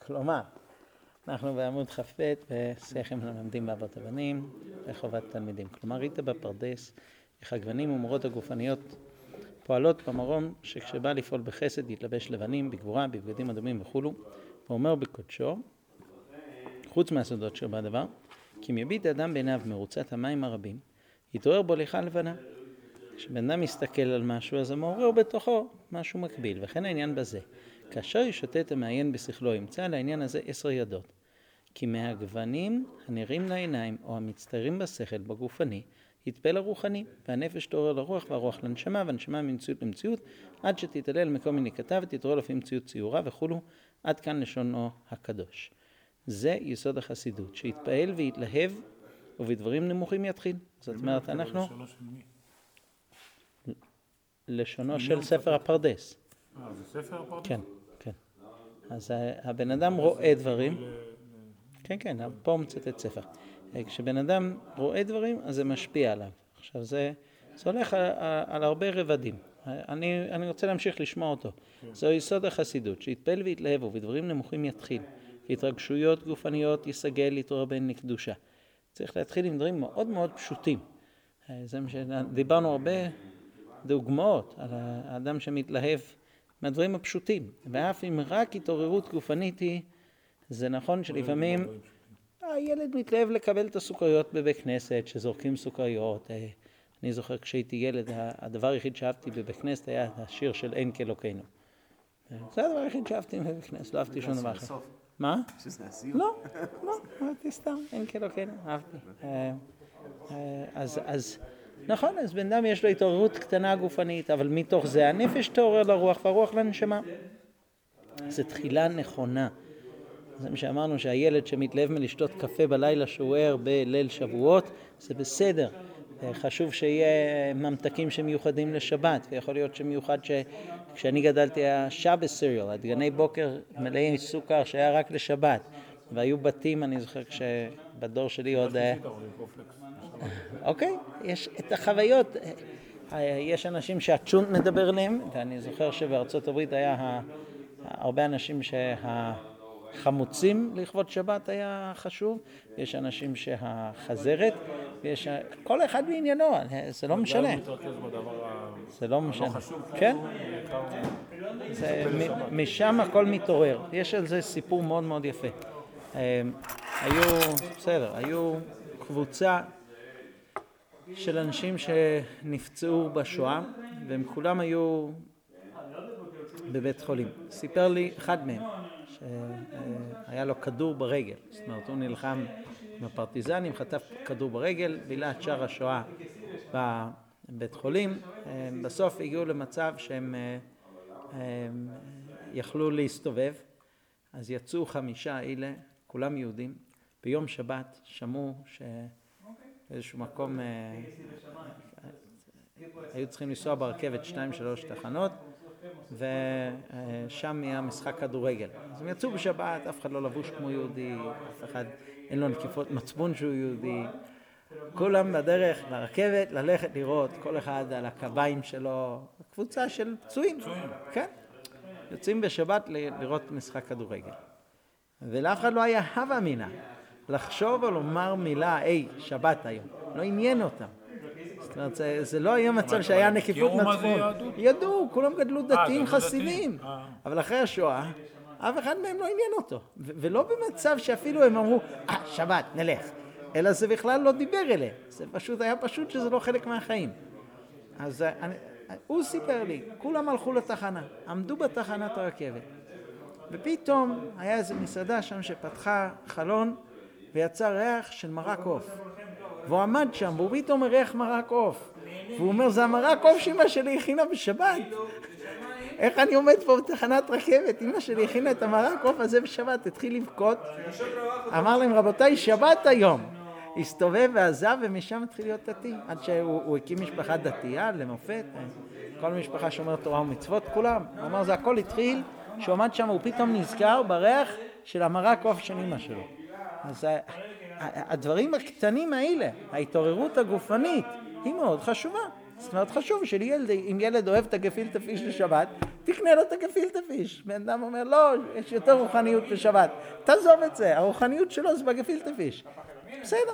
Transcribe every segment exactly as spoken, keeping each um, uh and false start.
כלומר, אנחנו בעמוד כ"ב בשיחים למלמדים באבות הבנים וחובת תלמידים. כלומר, ראית בפרדס איך הגוונים ומורות הגופניות פועלות במרום שכשבא לפעול בחסד יתלבש לבנים, בגבורה, בבגדים אדומים וכולו, ואומר בקודשו, חוץ מהסודות שבה דבר, כי אם יביט האדם בעיניו מרוצת המים הרבים, יתעורר בו ליחה לבנה. כשבן אדם מסתכל על משהו, אז זה מעורר בתוכו משהו מקביל, וכן העניין בזה. כאשר ישוטט המעיין בשכלו, ימצא על העניין הזה עשר ידות. כי מהגוונים הנראים לעיניים או המצטיירים בשכל בגופני, יתפל הרוחני, והנפש תעורר לרוח והרוח לנשמה, והנשמה ממציאות למציאות, עד שתתעלה למקום מניקתה ותתעורר לפי מציאות ציורה וכולו, עד כאן לשונו הקדוש. זה יסוד החסידות, שיתפעל ויתלהב ובדברים נמוכים יתחיל. זאת אומרת, אנחנו... לשונו של ספר הפרדס. אה, זה ספר הפרדס? כן, כן. אז הבן אדם רואה דברים. כן, כן, פה מצטט ספר. כשבן אדם רואה דברים, אז זה משפיע עליו. עכשיו, זה, זה הולך על, על הרבה רבדים. אני, אני רוצה להמשיך לשמוע אותו. זו יסוד החסידות, שיתפעל ויתלהב ובדברים נמוכים יתחיל. התרגשויות גופניות יסגל להתעורר בהן לקדושה. צריך להתחיל עם דברים מאוד מאוד פשוטים. זה מה שדיברנו הרבה דוגמאות על האדם שמתלהב מהדברים הפשוטים. ואף אם רק התעוררות גופנית היא, זה נכון שלפעמים הילד מתלהב לקבל את הסוכריות בבית כנסת, שזורקים סוכריות. אני זוכר כשהייתי ילד, הדבר היחיד שאהבתי בבית כנסת היה השיר של אין כאלוקינו. זה הדבר היחיד שאהבתי בבית כנסת, לא אהבתי שום דבר אחר. מה? שזה הסיום? לא, לא, אהבתי סתם, אין כאלוקינו, אהבתי. אז, אז, נכון, אז בן אדם יש לו התעוררות קטנה גופנית, אבל מתוך זה הנפש תעורר לרוח והרוח לנשמה. זו תחילה נכונה. זה מה שאמרנו, שהילד שמתלהב מלשתות קפה בלילה שהוא ער בליל שבועות, זה בסדר. חשוב שיהיה ממתקים שמיוחדים לשבת, ויכול להיות שמיוחד שכשאני גדלתי היה שבס סיריאל, הדגני בוקר מלאי סוכר שהיה רק לשבת, והיו בתים, אני זוכר כשבדור שלי עוד... אוקיי, יש את החוויות, יש אנשים שהצ'ונט מדבר עליהם, ואני זוכר שבארצות הברית היה הרבה אנשים שהחמוצים לכבוד שבת היה חשוב, יש אנשים שהחזרת, ויש... כל אחד בעניינו, זה לא משנה. זה לא משנה. כן? משם הכל מתעורר. יש על זה סיפור מאוד מאוד יפה. היו, בסדר, היו קבוצה של אנשים שנפצעו בשואה, והם כולם היו בבית חולים. סיפר לי אחד מהם שהיה לו כדור ברגל, זאת אומרת הוא נלחם עם הפרטיזנים, חטף כדור ברגל, בילה את שאר השואה בבית חולים. בסוף הגיעו למצב שהם יכלו להסתובב, אז יצאו חמישה אלה, כולם יהודים, ביום שבת שמעו שבאיזשהו מקום היו צריכים לנסוע ברכבת שתיים שלוש תחנות, ושם היה משחק כדורגל. אז הם יצאו בשבת, אף אחד לא לבוש כמו יהודי, אף אחד אין לו נקיפות מצפון שהוא יהודי. כולם בדרך לרכבת ללכת לראות, כל אחד על הקביים שלו, קבוצה של פצועים. כן? יוצאים בשבת לראות משחק כדורגל. ולאף אחד לא היה הווה אמינא לחשוב או לומר מילה, היי, שבת היום. לא עניין אותם. זאת אומרת, זה, זה לא היה מצב שהיה נקיפות מצפון. ידעו, כולם גדלו דתיים חסידים. אבל אחרי השואה, אף אחד מהם לא עניין אותו. ו- ולא במצב שאפילו הם אמרו, אה, שבת, נלך. אלא זה בכלל לא דיבר אליהם. זה פשוט, היה פשוט שזה לא חלק מהחיים. אז אני, הוא סיפר לי, כולם הלכו לתחנה, עמדו בתחנת הרכבת. ופתאום היה איזו מסעדה שם שפתחה חלון, ויצא ריח של מרק עוף. והוא עמד שם, והוא פתאום ריח מרק עוף. והוא אומר, זה המרק עוף שאמא שלי הכינה בשבת. איך אני עומד פה בתחנת רכבת? אמא שלי הכינה את המרק עוף הזה בשבת, התחיל לבכות. אמר להם, רבותיי, שבת היום. הסתובב ועזב, ומשם התחיל להיות דתי. עד שהוא הקים משפחה דתייה, למופת. כל משפחה שומרת תורה ומצוות, כולם. הוא אמר, זה הכל התחיל, שהוא עמד שם, הוא פתאום נזכר בריח של המרק עוף של אמא שלו. אז הדברים הקטנים האלה, ההתעוררות הגופנית, היא מאוד חשובה. זאת אומרת, חשוב שילד, אם ילד אוהב את הגפילטע פיש לשבת, תקנה לו את הגפילטע פיש. בן אדם אומר, לא, יש יותר רוחניות בשבת. תעזוב את זה, הרוחניות שלו זה בגפילטע פיש. בסדר.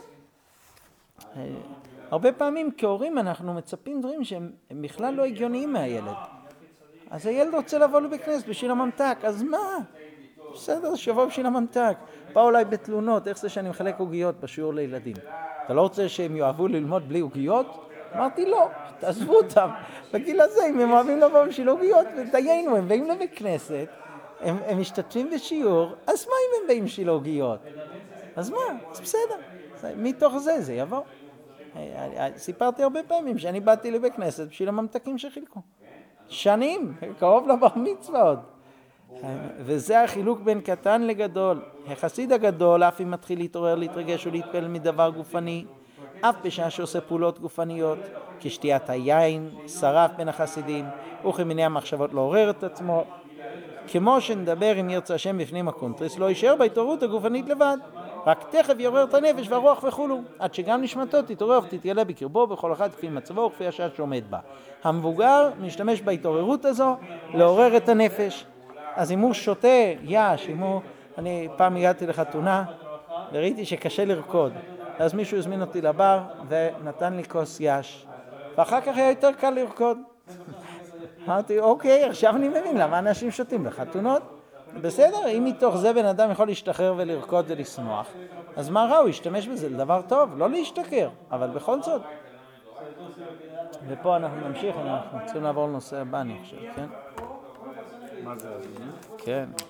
הרבה פעמים כהורים אנחנו מצפים דברים שהם בכלל לא הגיוניים מהילד. אז הילד רוצה לבוא לבית כנסת בשביל הממתק, אז מה? בסדר, שיבוא בשביל הממתק. באו אליי בתלונות, איך זה שאני מחלק עוגיות בשיעור לילדים? אתה לא רוצה שהם יאהבו ללמוד בלי עוגיות? אמרתי לא, תעזבו אותם. בגיל הזה, אם הם אוהבים לבוא בשביל עוגיות, דיינו, הם באים לבית כנסת, הם, הם משתתפים בשיעור, אז מה אם הם באים בשביל עוגיות? אז מה? אז בסדר. מתוך זה זה יבוא. סיפרתי הרבה פעמים שאני באתי לבית כנסת בשביל הממתקים שחילקו. שנים, קרוב לבר מצווה עוד. וזה החילוק בין קטן לגדול. החסיד הגדול, אף אם מתחיל להתעורר, להתרגש ולהתפעל מדבר גופני, אף בשעה שעושה פעולות גופניות, כשתיית היין, שרף בין החסידים, וכמיני המחשבות לעורר את עצמו. כמו שנדבר אם ירצה השם בפנים הקונטרס, לא יישאר בהתעוררות הגופנית לבד. רק תכף יעורר את הנפש והרוח וכולו, עד שגם נשמתו תתעורר ותתגלה בקרבו בכל אחד כפי מצבו וכפי השעה שעומד בה. המבוגר משתמש בהתעוררות הזו לעורר את הנפש. אז אם הוא שותה יש, אם הוא... אני פעם הגעתי לחתונה וראיתי שקשה לרקוד. אז מישהו הזמין אותי לבר ונתן לי כוס יש. ואחר כך היה יותר קל לרקוד. אמרתי, אוקיי, עכשיו אני מבין למה אנשים שותים בחתונות. בסדר, אם מתוך זה בן אדם יכול להשתחרר ולרקוד ולשמוח, אז מה רע? הוא ישתמש בזה לדבר טוב, לא להשתכר, אבל בכל זאת. ופה אנחנו נמשיך, אנחנו צריכים לעבור לנושא הבא, אני חושב, כן? מה זה? כן.